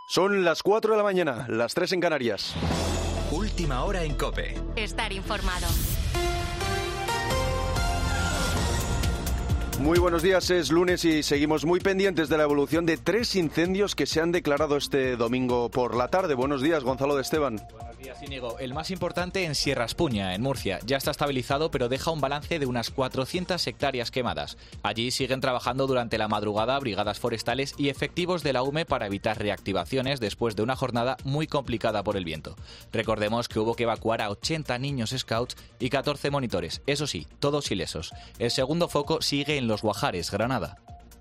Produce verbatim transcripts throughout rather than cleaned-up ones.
Son las cuatro de la mañana, las tres en Canarias. Última hora en COPE. Estar informado. Muy buenos días, es lunes y seguimos muy pendientes de la evolución de tres incendios que se han declarado este domingo por la tarde. Buenos días, Gonzalo de Esteban. Buenos días, Íñigo. El más importante en Sierra Espuña, en Murcia. Ya está estabilizado, pero deja un balance de unas cuatrocientas hectáreas quemadas. Allí siguen trabajando durante la madrugada brigadas forestales y efectivos de la U M E para evitar reactivaciones después de una jornada muy complicada por el viento. Recordemos que hubo que evacuar a ochenta niños scouts y catorce monitores. Eso sí, todos ilesos. El segundo foco sigue en Los Guajares, Granada.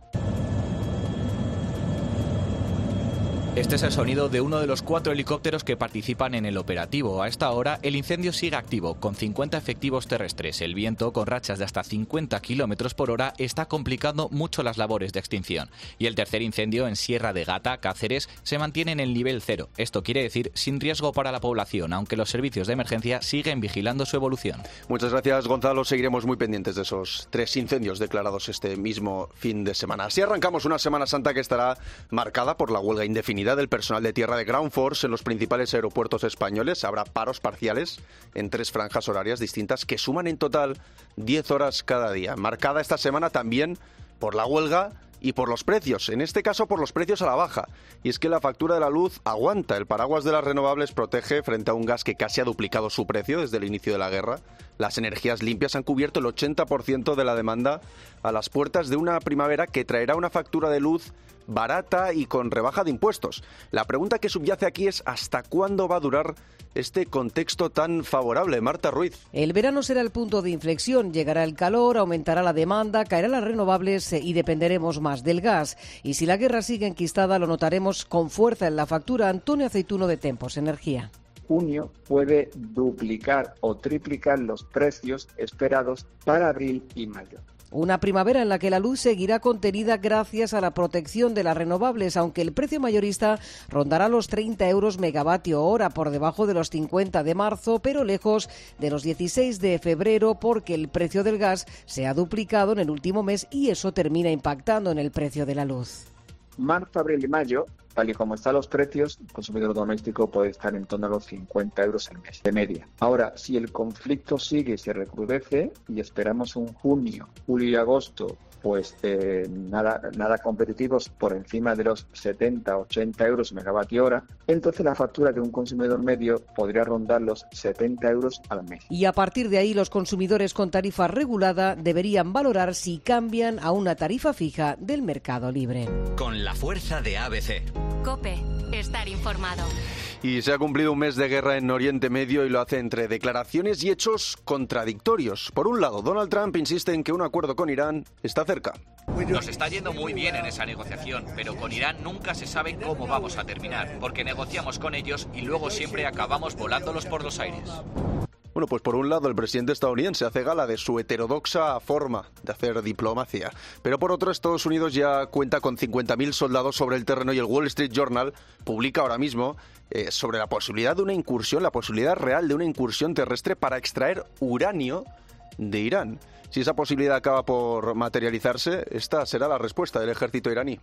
Este es el sonido de uno de los cuatro helicópteros que participan en el operativo. A esta hora, el incendio sigue activo, con cincuenta efectivos terrestres. El viento, con rachas de hasta cincuenta kilómetros por hora, está complicando mucho las labores de extinción. Y el tercer incendio, en Sierra de Gata, Cáceres, se mantiene en el nivel cero. Esto quiere decir sin riesgo para la población, aunque los servicios de emergencia siguen vigilando su evolución. Muchas gracias, Gonzalo. Seguiremos muy pendientes de esos tres incendios declarados este mismo fin de semana. Así arrancamos una Semana Santa que estará marcada por la huelga indefinida del personal de tierra de Ground Force en los principales aeropuertos españoles. Habrá paros parciales en tres franjas horarias distintas que suman en total diez horas cada día. Marcada esta semana también por la huelga y por los precios, en este caso por los precios a la baja. Y es que la factura de la luz aguanta. El paraguas de las renovables protege frente a un gas que casi ha duplicado su precio desde el inicio de la guerra. Las energías limpias han cubierto el ochenta por ciento de la demanda a las puertas de una primavera que traerá una factura de luz barata y con rebaja de impuestos. La pregunta que subyace aquí es ¿hasta cuándo va a durar este contexto tan favorable? Marta Ruiz. El verano será el punto de inflexión. Llegará el calor, aumentará la demanda, caerán las renovables y dependeremos más del gas. Y si la guerra sigue enquistada, lo notaremos con fuerza en la factura. Antonio Aceituno, de Tempos Energía. Junio puede duplicar o triplicar los precios esperados para abril y mayo. Una primavera en la que la luz seguirá contenida gracias a la protección de las renovables, aunque el precio mayorista rondará los treinta euros megavatio hora, por debajo de los cincuenta de marzo, pero lejos de los dieciséis de febrero, porque el precio del gas se ha duplicado en el último mes y eso termina impactando en el precio de la luz. Marzo, abril y mayo, tal y como están los precios, el consumidor doméstico puede estar en torno a los cincuenta euros al mes, de media. Ahora, si el conflicto sigue y se recrudece, y esperamos un junio, julio y agosto, pues eh, nada, nada competitivos por encima de los setenta, ochenta euros megavatio hora, entonces la factura de un consumidor medio podría rondar los setenta euros al mes. Y a partir de ahí, los consumidores con tarifa regulada deberían valorar si cambian a una tarifa fija del mercado libre. Con la fuerza de A B C. COPE. Estar informado. Y se ha cumplido un mes de guerra en Oriente Medio y lo hace entre declaraciones y hechos contradictorios. Por un lado, Donald Trump insiste en que un acuerdo con Irán está cerca. Nos está yendo muy bien en esa negociación, pero con Irán nunca se sabe cómo vamos a terminar, porque negociamos con ellos y luego siempre acabamos volándolos por los aires. Bueno, pues por un lado el presidente estadounidense hace gala de su heterodoxa forma de hacer diplomacia, pero por otro Estados Unidos ya cuenta con cincuenta mil soldados sobre el terreno y el Wall Street Journal publica ahora mismo eh, sobre la posibilidad de una incursión, la posibilidad real de una incursión terrestre para extraer uranio de Irán. Si esa posibilidad acaba por materializarse, esta será la respuesta del ejército iraní.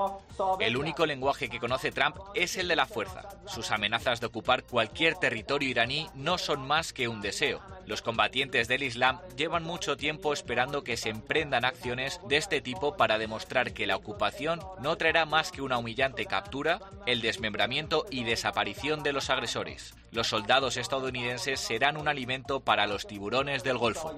El único lenguaje que conoce Trump es el de la fuerza. Sus amenazas de ocupar cualquier territorio iraní no son más que un deseo. Los combatientes del Islam llevan mucho tiempo esperando que se emprendan acciones de este tipo para demostrar que la ocupación no traerá más que una humillante captura, el desmembramiento y desaparición de los agresores. Los soldados estadounidenses serán un alimento para los tiburones del Golfo.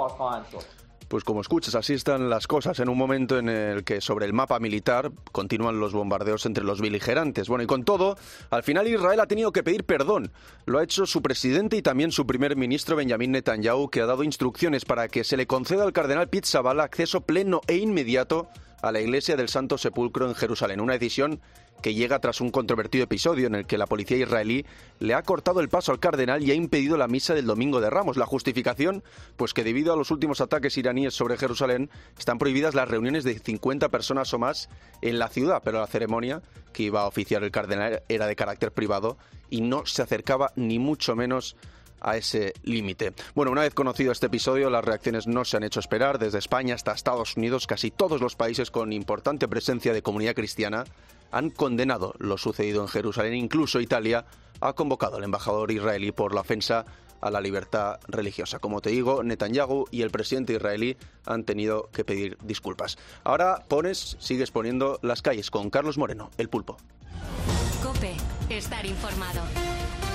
Pues como escuchas, así están las cosas en un momento en el que sobre el mapa militar continúan los bombardeos entre los beligerantes. Bueno, y con todo, al final Israel ha tenido que pedir perdón. Lo ha hecho su presidente y también su primer ministro Benjamín Netanyahu, que ha dado instrucciones para que se le conceda al cardenal Pete Zabala acceso pleno e inmediato a la iglesia del Santo Sepulcro en Jerusalén. Una decisión que llega tras un controvertido episodio en el que la policía israelí le ha cortado el paso al cardenal y ha impedido la misa del Domingo de Ramos. La justificación, pues que debido a los últimos ataques iraníes sobre Jerusalén, están prohibidas las reuniones de cincuenta personas o más en la ciudad, pero la ceremonia que iba a oficiar el cardenal era de carácter privado y no se acercaba ni mucho menos a ese límite. Bueno, una vez conocido este episodio, las reacciones no se han hecho esperar. Desde España hasta Estados Unidos, casi todos los países con importante presencia de comunidad cristiana han condenado lo sucedido en Jerusalén. Incluso Italia ha convocado al embajador israelí por la ofensa a la libertad religiosa. Como te digo, Netanyahu y el presidente israelí han tenido que pedir disculpas. Ahora pones, sigues poniendo las calles con Carlos Moreno, El Pulpo. COPE, estar informado.